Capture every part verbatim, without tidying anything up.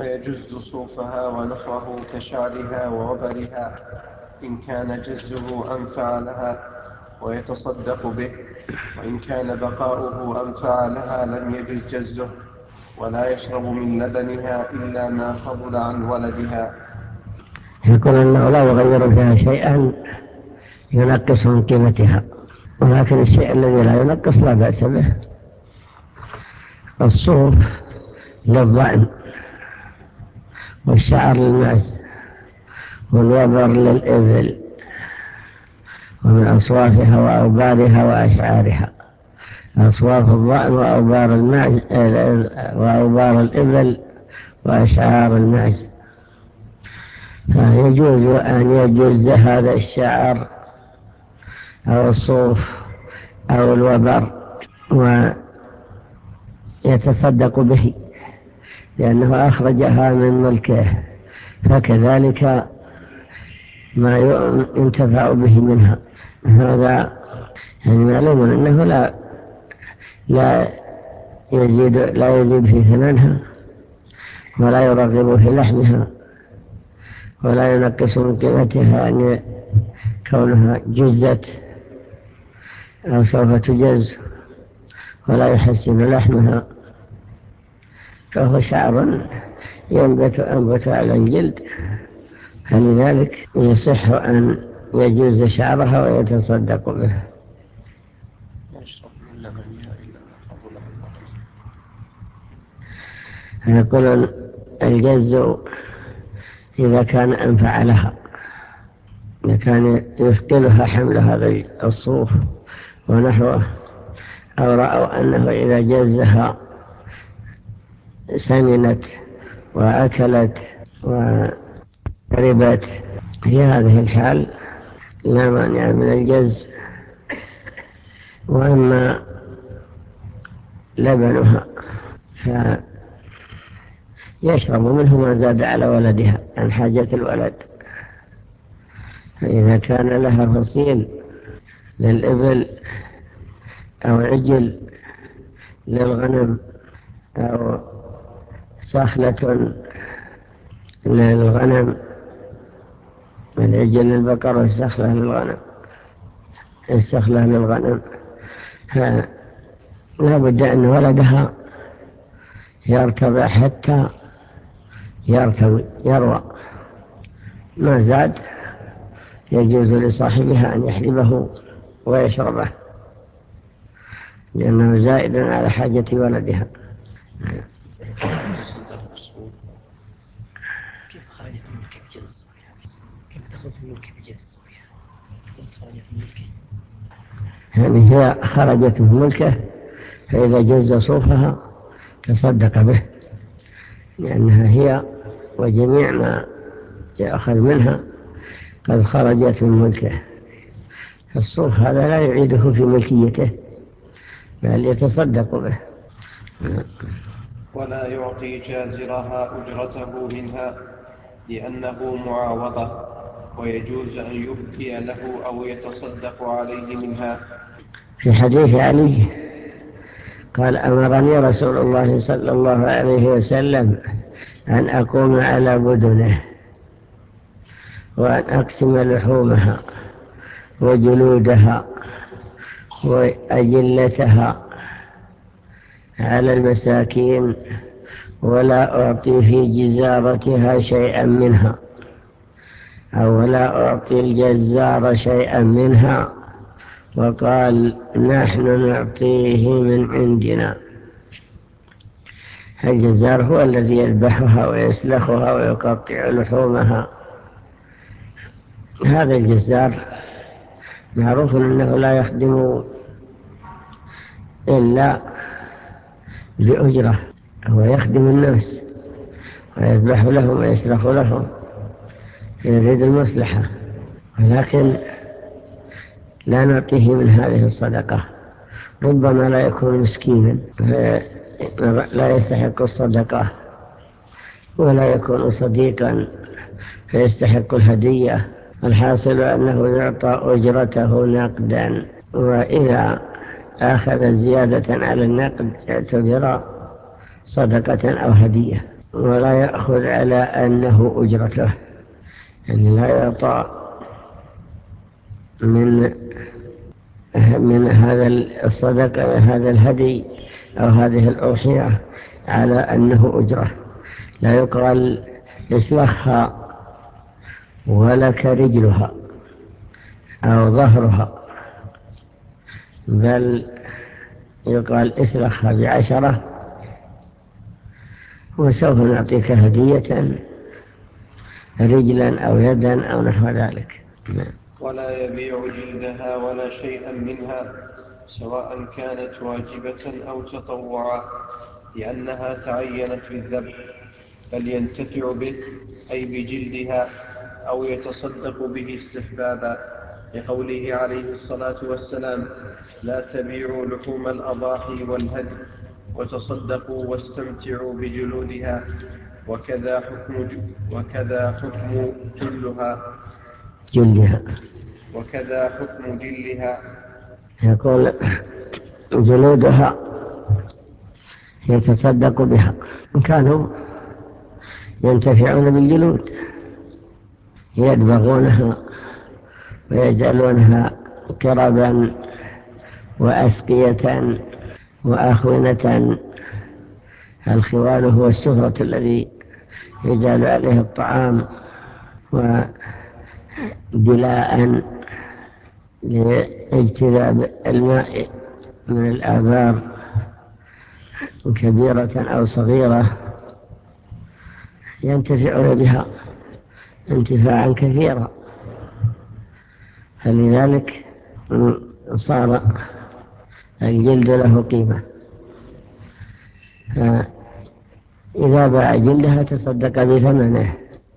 فيجز صوفها ونحوه كشعرها ووبرها إن كان جزه أنفع لها ويتصدق به، وإن كان بقاؤه أنفع لها لم يجز جزه، ولا يشرب من لبنها إلا ما فضل عن ولدها. يقول أنه لا يغير فيها شيئا ينقص من قيمتها، ولكن الشيء الذي لا ينقص لا بأس به. الصوف للضأن، والشعر للمعز، والوبر للإبل، ومن أصوافها وأوبارها وأشعارها. أصواف الضأن وأوبار المعز وأوبار الإبل وأشعار المعز. فيجوز أن يجوز هذا الشعر أو الصوف أو الوبر ويتصدق به لأنه أخرجها من ملكه، فكذلك ما ينتفع به منها. هذا يعني معلوم أنه لا لا يزيد لا يزيد في ثمنها، ولا يرغب في لحمها، ولا ينقص من قيمتها أن كونها جزت أو سوف تجز، ولا يحسن لحمها، فهو شعر ينبت أنبت على الجلد، فلذلك يصح أن يجوز شعرها ويتصدق به. يقول الجز إذا كان أنفع لها، إذا كان يثقلها حمل هذا الصوف ونحوه، أو رأوا أنه إذا جزها سمنت وأكلت وشربت، في هذه الحال لا مانع من الجز. وأما لبنها فيشرب منه ما زاد على ولدها عن حاجة الولد. فإذا كان لها فصيل للإبل أو عجل للغنم أو سخلة للغنم، العجل للبقر والسخلة للغنم السخلة للغنم لا بد أن ولدها يرتضع حتى يرتوي يروى، ما زاد يجوز لصاحبها أن يحلبه ويشربه لأنه زائد على حاجة ولدها. كيف خرجت ملك بجز؟ كيف تخرج ملك بجز؟ كيف خرجت ملكه؟ يعني هي خرجت من ملكه، فإذا جز صوفها تصدق به، لأنها هي وجميع ما يأخذ منها قد خرجت من ملكه. الصوف هذا لا يعيده في ملكيته بل يتصدق به. ولا يعطي جازرها أجرته منها لأنه معاوضة، ويجوز أن يبكي له أو يتصدق عليه منها. في حديث علي قال: أمرني رسول الله صلى الله عليه وسلم أن أقوم على بدنه وأن أقسم لحومها وجلودها وأجلتها على المساكين، ولا أعطي في جزارتها شيئا منها، أو لا أعطي الجزار شيئا منها. وقال: نحن نعطيه من عندنا. الجزار هو الذي يذبحها ويسلخها ويقطع لحومها. هذا الجزار معروف أنه لا يخدم إلا بأجرة، هو يخدم الناس ويذبح لهم ويسلخ لهم، يريد المصلحة، ولكن لا نعطيه من هذه الصدقة. ربما لا يكون مسكينا لا يستحق الصدقة، ولا يكون صديقا فيستحق الهدية. الحاصل أنه يعطى أجرته نقدا، وإذا أخذ زيادة على النقد اعتبر صدقة أو هدية. ولا يأخذ على أنه أجرته، يعني لا يعطى من من هذا الصدقة هذا الهدي أو هذه الأضحية على أنه أجرة. لا يقال اسلخها ولك رجلها أو ظهرها، بل يقال اسلخها بعشرة وسوف نعطيك هدية رجلا أو يدا أو نحو ذلك. ولا يبيع جلدها ولا شيئا منها سواء كانت واجبة أو تطوعا لأنها تعينت بالذبح، بل ينتفع به أي بجلدها أو يتصدق به استحبابا، لقوله عليه الصلاة والسلام: لا تبيعوا لحوم الأضاحي والهدي وتصدقوا واستمتعوا بجلودها. وكذا حكم وكذا حكم جلها جلدها وكذا حكم جلها يقول جلودها يتصدق بها. كانوا ينتفعون بالجلود، يدبغونها ويجعلونها كربا وأسقية وآخونة. الخوان هو السفرة الذي يجعل عليه الطعام، وجلاء لاجتذاب الماء من الآبار كبيرة أو صغيرة، ينتفعون بها انتفاعا كثيرا، فلذلك صار الجلد له قيمة. إذا باع جلدها تصدق بثمنه،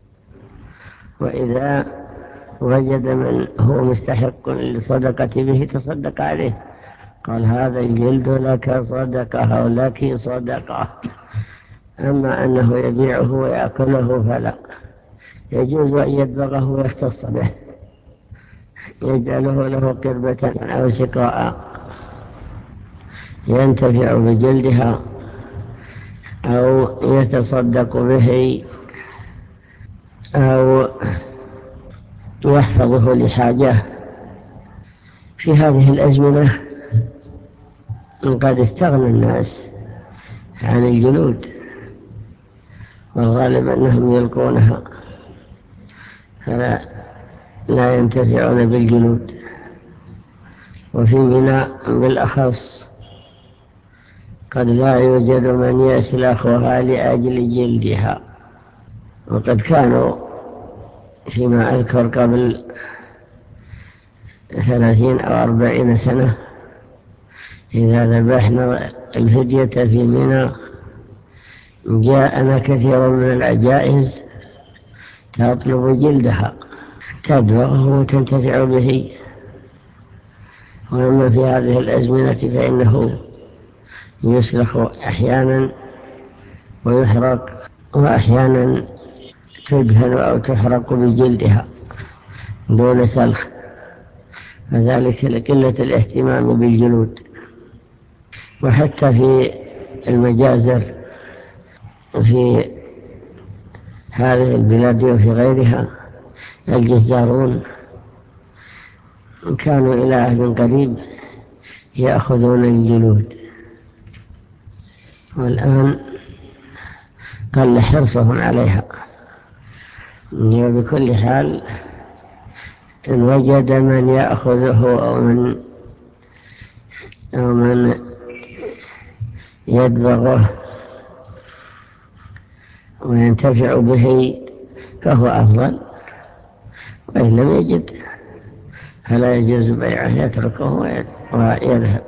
وإذا وجد من هو مستحق للصدقة به تصدق عليه، قال هذا الجلد لك صدقة أو لك صدقة. أما أنه يبيعه ويأكله فلا يجوز أن يدبغه ويختص به، يجعله له قربة أو سقاء ينتفع بجلدها أو يتصدق به أو يحفظه لحاجة. في هذه الأزمنة قد استغنى الناس عن الجلود، والغالب أنهم يلقونها فلا لا ينتفعون بالجلود. وفي منى بالأخص قد لا يوجد من يسلخها لأجل جلدها، وقد كانوا فيما أذكر قبل ثلاثين أو أربعين سنة إذا ذبحنا الفدية في منى جاءنا كثير من العجائز تطلب جلدها تدبغه وتنتفع به. وأما في هذه الأزمنة فإنه يسلخ أحيانا ويحرق، وأحيانا تدهن أو تحرق بجلدها دون سلخ، وذلك لقلة الاهتمام بالجلود. وحتى في المجازر في هذه البلاد وفي غيرها الجزارون كانوا إلى عهد قريب يأخذون الجلود، والآن قل حرصهم عليها. وبكل حال إن وجد من يأخذه أو من, أو من يدبغه وينتفع به فهو أفضل، وإن لم يجد فلا يجوز بيعه، يتركه ويذهب.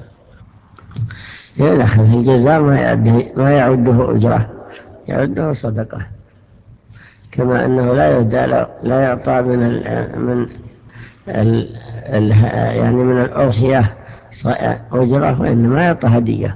يأخذ الجزار ما يعده أجره، يعده صدقة، كما أنه لا لا يعطى من ال من ال ال يعني من الأضحية أجره، وإنما يعطى هدية.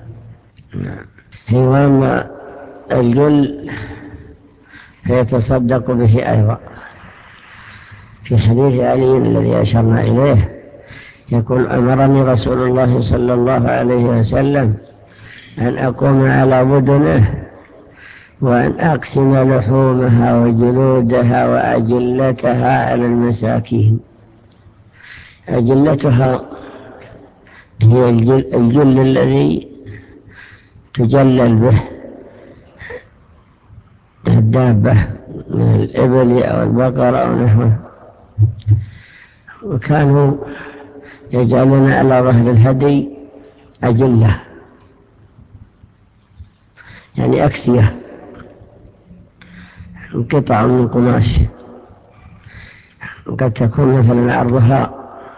وأما الجل فيتصدق به أيضا. في حديث علي الذي أشرنا إليه يقول: أمرني رسول الله صلى الله عليه وسلم أن أقوم على بدنه وأن أقسم لحومها وجلودها وأجلتها على المساكين. أجلتها هي الجل, الجل الذي تجلل به الدابة من الإبل أو البقر أو نحوه. وكانوا يجعلون على ظهر الهدي أجلة، يعني أكسية، قطع من قماش، وقد تكون مثلا عرضها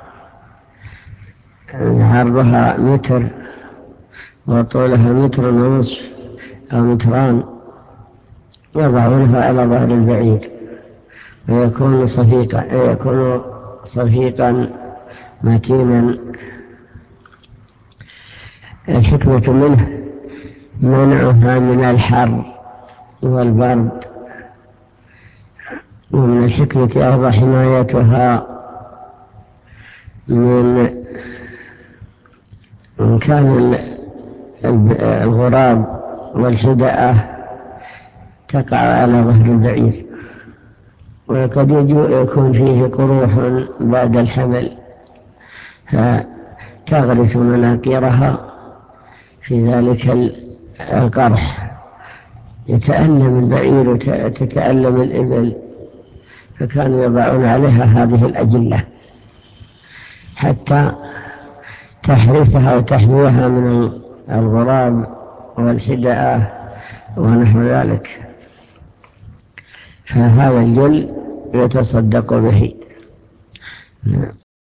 عرضها متر وطولها متر ونصف أو متران، يضعونها على ظهر البعير ويكون صفيقا يكون صفيقا متينا. الحكمة منه منعها من الحر والبرد، ومن الحكمة أيضا حمايتها من إن كان الغراب والحدأة تقع على ظهر البعير، وقد يكون فيه قروح بعد الحمل فتغرس مناقيرها في ذلك القرح، يتألم البعير وتتألم الإبل، فكانوا يضعون عليها هذه الأجلة حتى تحرسها وتحميها من الغراب والحدأة ونحو ذلك. فهذا الجل يتصدق به.